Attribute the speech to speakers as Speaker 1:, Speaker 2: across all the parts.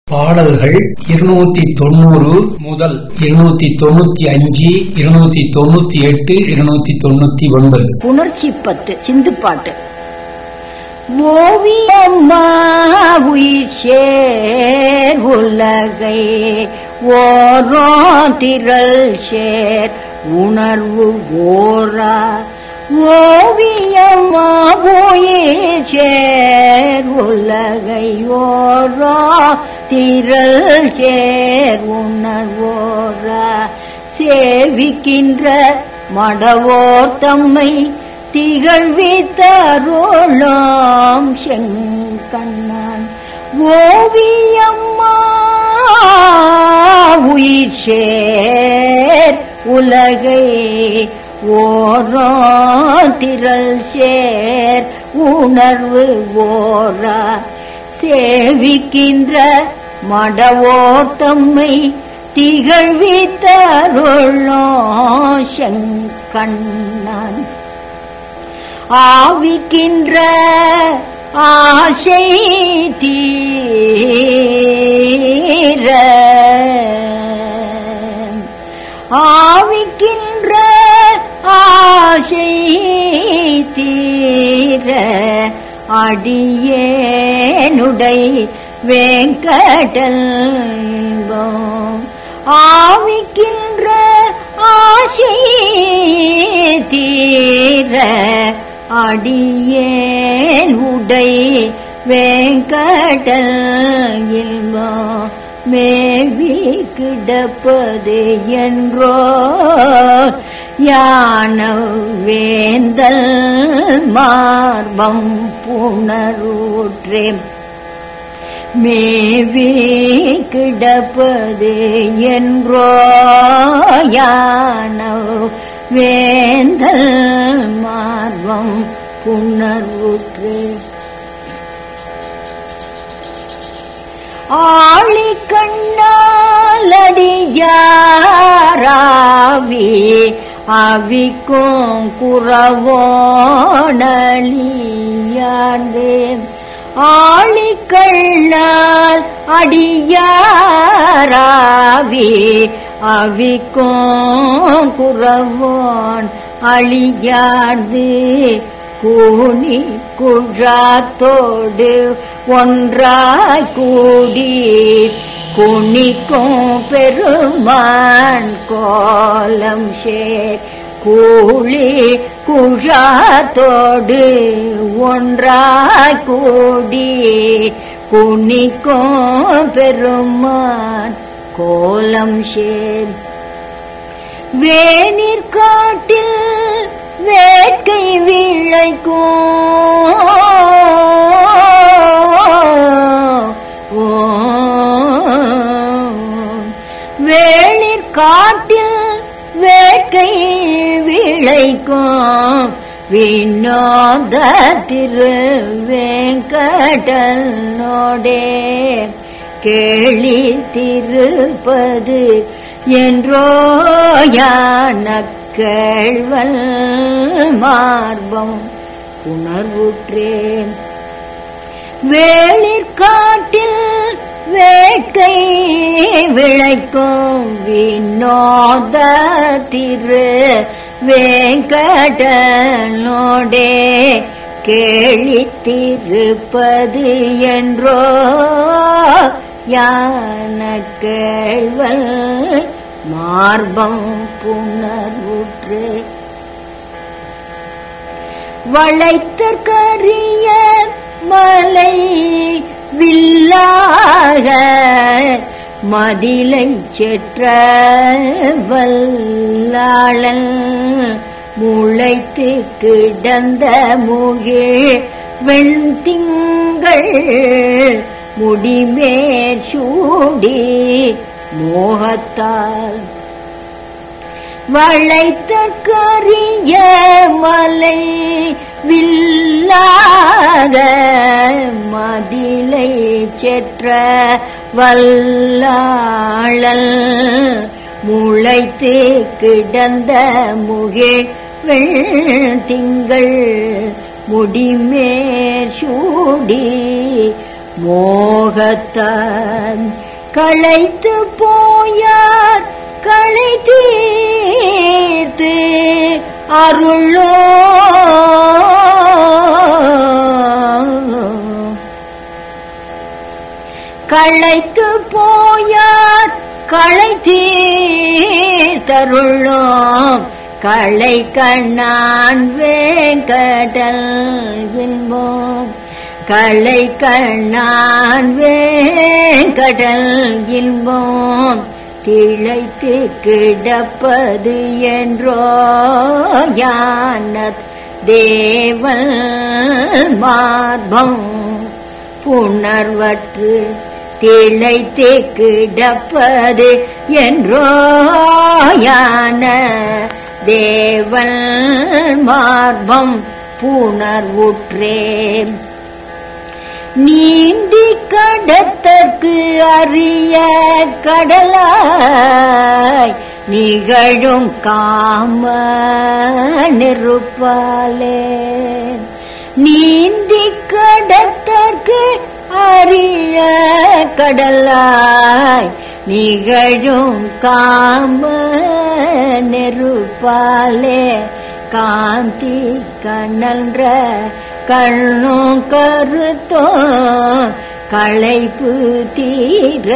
Speaker 1: பாடல்கள் 290 முதல் 295, 298, 299.
Speaker 2: புணர்ச்சி 10 சிந்துப்பாட்டு. ஓவியம்மா உயிர் சேர் உலகை ஓரோ திரள் சேர் உணர்வு ஓரா. ஓவியம்மா உயிர் சேர் உலகை ஓரோ திரள் சேர் உணர்வோரா. சேவிக்கின்ற மடவோர் தம்மை திகழ்வித்தருளாம் செங்கண்ணான். ஓவியம்மா உயிர் சேர் உலகை ஓரோ திரள் சேர் உணர்வு ஓரா. சேவிக்கின்ற மடவோர் தம்மை திகழ்வித்தருளாம் செங்கண்ணான். ஆவிக்கின்ற ஆசை தீர, ஆவிக்கின்ற ஆசை தீர அடியேனுடை வேங்கடல்பம். ஆவிக்கின்ற ஆசை தீர அடியேன் உடை வேங்கடல் இல்வம் மேவி கிடப்பது என்றோ யான வேந்தல் மார்பம் புணரூற்றே. மேவி கிடப்பது என்றோ யான வேந்தல் மார்பம் புணர்வுற்று. ஆழி கண்ணாலடியாராவி அவிக்கும் குறவோனலியாண்டே. ஆழி கண்ணால் அடியாராவி அவிக்கும் குறவோன் அழியாது. கூனி குழாத்தோடு ஒன்றாய் கூடி குனிக்கும் பெருமான் கோலம் சேர். கூலி குழாத்தோடு ஒன்றாய் கூடி குனிக்கும் பெருமான் கோலம் சேர். வேநீர் காட்டில் வேட்கை விளைக்கும், வேளிர் காட்டில் வேட்கை விளைக்கும் வினோத திரு வேங்கடனோடே. கேளி திருப்பது என்றோ யான கேழ்வல் மார்பம் உணர்வுற்றேன். வேளிர் காட்டில் வேட்கை விளைக்கும் வினோத திரு வேங்கடனோடே. கேளி திருப்பது என்றோ யான கேழ்வல் மார்பம் புணர்வுற்று. வளைத்தற்கரிய மலை வில்லாக மதிலை செற்ற வல்லாளன். முளைத்து கிடந்த முகிழ் வெண்திங்கள் முடிமேற் சூடி மோகத்தால். வளைத்தற்கரிய மலை வில்லாத மதிலை செற்ற வல்லாளல். முளைத்து கிடந்த முகிழ் வெண்திங்கள் முடிமேற் சூடி மோகத்தான் களைத்து போயார் களை தீர்த்து அருளோ களைத்து போயார் களை தீர்த்தருளோம் களை கண்ணான் வேங்கடல் இன்போம் களை கண்ணான் வேங்கடல் இன்போம் திளைத்து கிடப்பது என்றோ யானத் தேவன் மார்பம் புணர்வற்று திளைத்து கிடப்பது என்றோ யான தேவன் மார்பம் புணர்வுற்றேன் நீந்தி கடத்தற்கு அறிய கடலாய் நிகழும் காம நெருப்பாலே நீந்தி கடத்தற்கு அறிய கடலாய் நிகழும் காம நெருப்பாலே காந்தி கண்ணன்ற கண்ணும் கருத்தோ களைப்பு தீர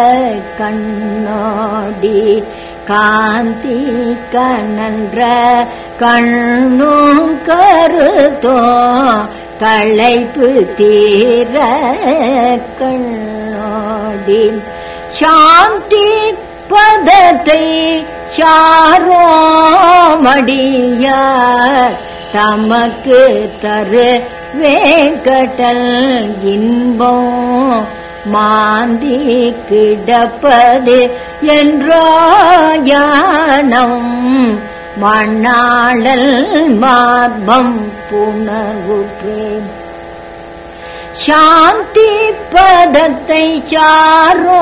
Speaker 2: கண்ணோடி காந்தி கண்ணன்ற கண்ணும் கருத்தோ களைப்பு தீர கண்ணோடி சாந்தி பதத்தை சாரோ மடியார் தமக்கு தரு வேங்கடல் இன்பம் மாந்தி கிடப்பது என்றாயானம் மண்ணாளல் மார்பம் புணர்வுற்றேன் சாந்தி பதத்தை சாரோ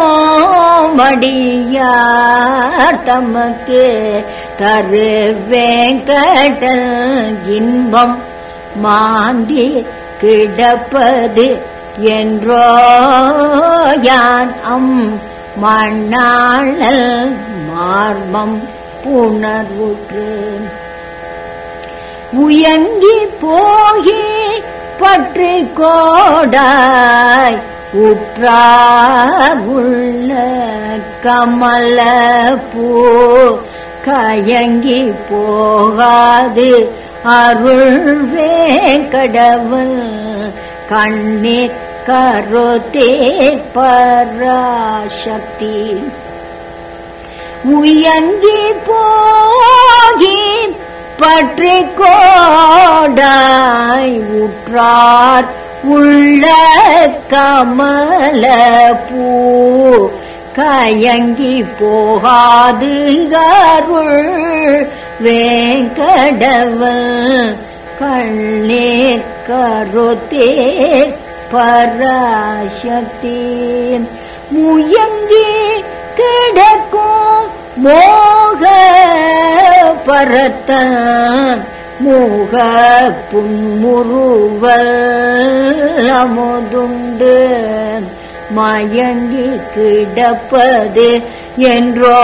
Speaker 2: மடியார் தமக்கு தரு வேங்கடல் இன்பம் மாந்தி கிடப்பது என்றோ யான் மண்ணாளல் மார்பம் புணர்வுற்றேன் உயங்கி போகி பற்றி கோடாய் உற்றார் உள்ள கமல பூ கயங்கி போகாது அருள் வேங்கடவன் கண்ணீர் கருத்தே பராசக்தி உயங்கி போகி பற்றி கோடாய் உற்றார் உள்ள கமல பூ கயங்கி போகாது அருள் வேங்கடவன் கண்ணீர் கருத்தே பராசக்தி முயங்கி கிடக்கும் மோக பரத்தான் மூக புன்முறுவல் அமுதுண்டு மயங்கி கிடப்பது என்றோ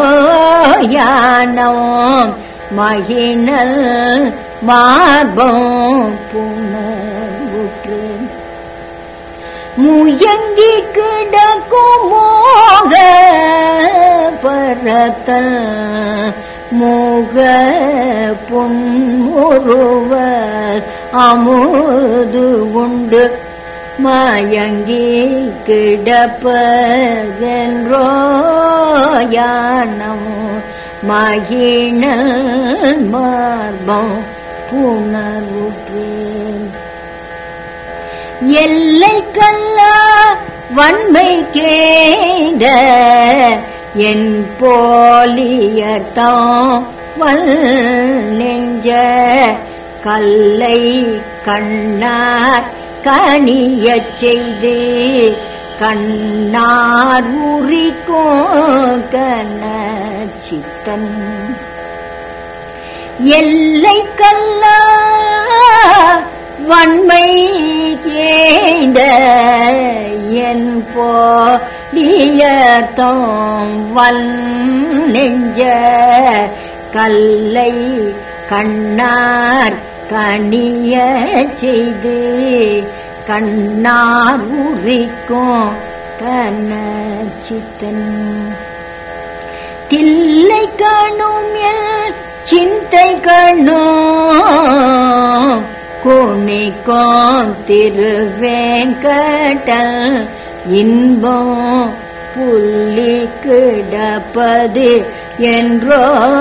Speaker 2: யானோ மகிழல் மார்பம் புணர்வுற்று முயங்கி கிடக்கும் மோக பரத்தல் மூக புன்முறுவல் அமுது உண்டு மயங்கி கிடப்பதென்றோ யானம் மகிழல் மார்பம் புணர்வுற்றேன் எல்லை கல்லா வன்மை கேட என் போலியர்தாம் வல் நெஞ்ச கல்லை கண்ணார் கனியச் செய்து கண்ணார் உரிக்கும் கன சித்தன் எல்லை கல்லா வன்மை ஏந்த என் போலியர்த்தம் வல் நெஞ்ச கல்லை கண்ணார் கனிய செய்து கண்ணார் உரிக்கும் கனச்சித்தன் தில்லை காணும் என் சிந்தை காணும் கோணிக்கும் திருவேங்கடல் இன்பம் புள்ளி கிடப்பது என்றோ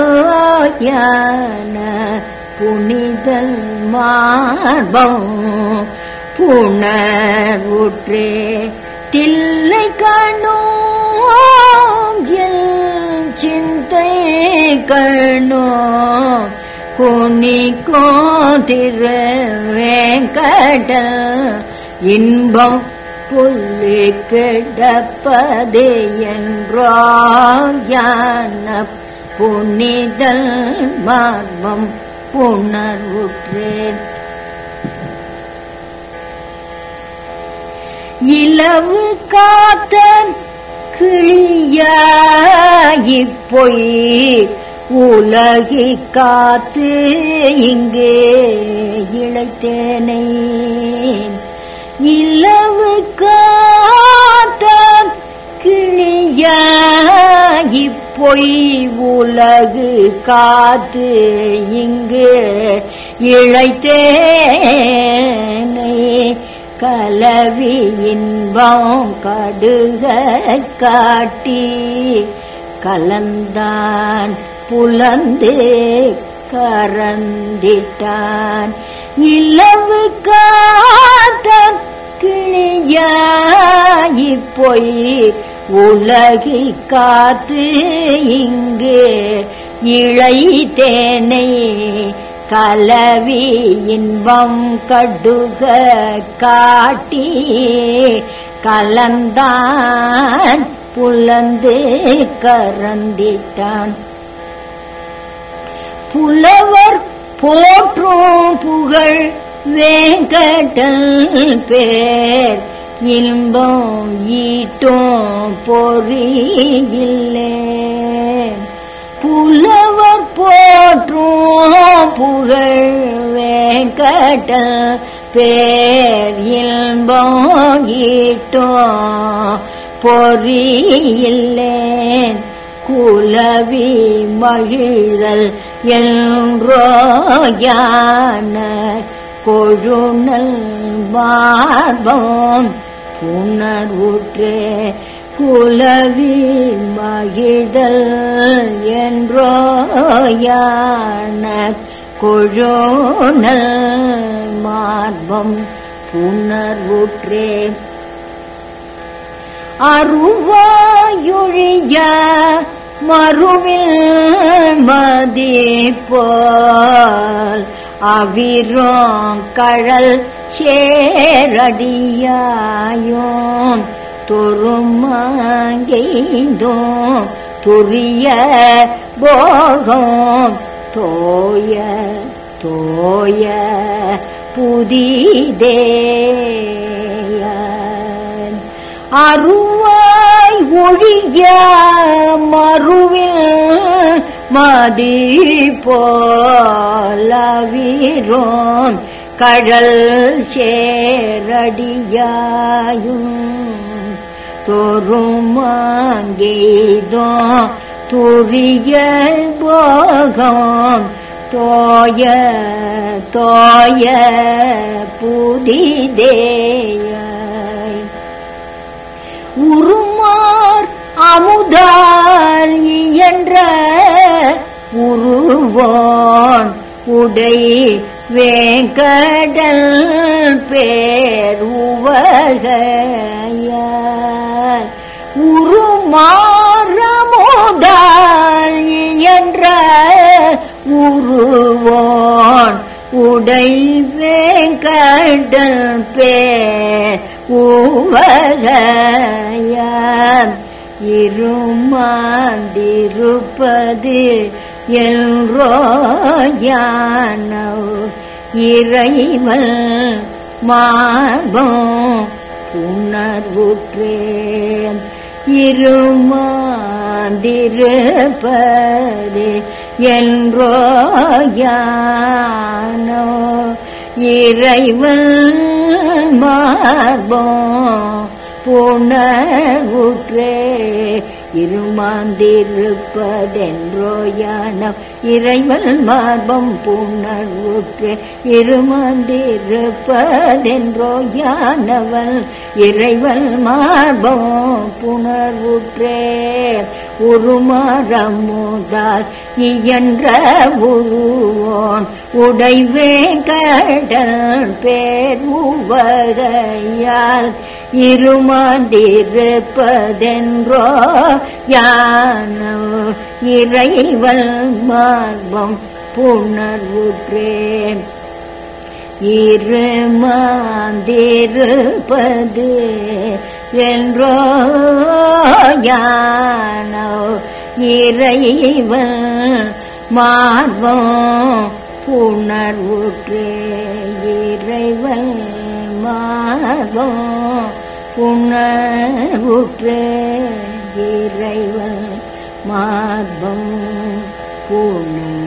Speaker 2: யான புனிதல் மார்பம் புணர்வுற்றே தில்லை காணும் என் சிந்தை காணும் கோணிக்கோ திருவேங்கடல் இன்பம் புள்ளி கிடப்பது என்றோ யான புனிதல் மார்பம் புணர்வுற்றேன் இலவு காத்த கிளியாயிப் பொய் உலகி காத்து இங்கே இழைத்தேனை இலவு காத்த கிளியாயிப் பொய் உலகு காத்து இங்கு இழைத்தேனை கலவி இன்பம் கடுக காட்டி கலந்தான் புலந்து கரந்திட்டான் இலவு காத்த கிளியாயிப் பொய் உலகி காத்து இங்கு இழைத்தேனை கலவி இன்பம் கடுக காட்டி கலந்தான் புலந்து கரந்திட்டான் புலவர் போற்றும் புகழ் வேங்கடல் பேர் இன்பம் ஈட்டும் பொறியில்லே புலவர் போற்றும் புகழ் வேங்கடல் பேர் இன்பம் ஈட்டும் பொறியில்லேன் குலவி மகிழல் என்றோ யான கொழுநல் மார்பம் புணர்வுற்றே குலவி மகிழல் என்றோ யான கொழுநல் மார்பம் புணர்வுற்றே அருவாயொழிய மறுவில் மதிப்போல் அவிரோம் கழல் சேரடியாயோம் தொருமாங்கெய்தோம் துரிய போகம் தோய தோய புதிதேய அருவாய் ஒழிய மறுவில் மதிப்போலவிரோம் கழல் சேரடியாயும் தொருமாங்கெய்தோம் துரிய போகம் தோய தோய புதிதேய உருமார் அமுதால் இயன்ற உருவோன் உடை வேங்கடல் பேர் உவகையார் உருமார் அமுதால் இயன்ற உருவோன் உடை வேங்கடல் பேர் உவகையார் இருமாந்திருப்பது என்றோ யானோ இறைவன் மார்பம் புணர்வுற்றேன் இருமாந்திருப்பது என்றோ யானோ இறைவன் மார்பம் புணர்வுற்றே இருமாந்திருப்பதென்றோ யானம் இறைவன் மார்பம் புணர்வுற்றே இருமாந்திருப்பதென்றோ யானவன் இறைவன் மார்பம் புணர்வுற்றே உருமாறமுதால் இயன்ற உருவோன் உடைவே கடல் பேர் உவகையால் இருமாந்திருப்பதென்றோ யானோ இறைவன் மார்பம் புணர்வுற்றேன் இருமாந்திருப்பது என்றோ யானோ இறைவன் மார்பம் புணர்வுற்றே இறைவன் மார்பம் புணர்வுற்றே இறைவன் மார்பம் புணர்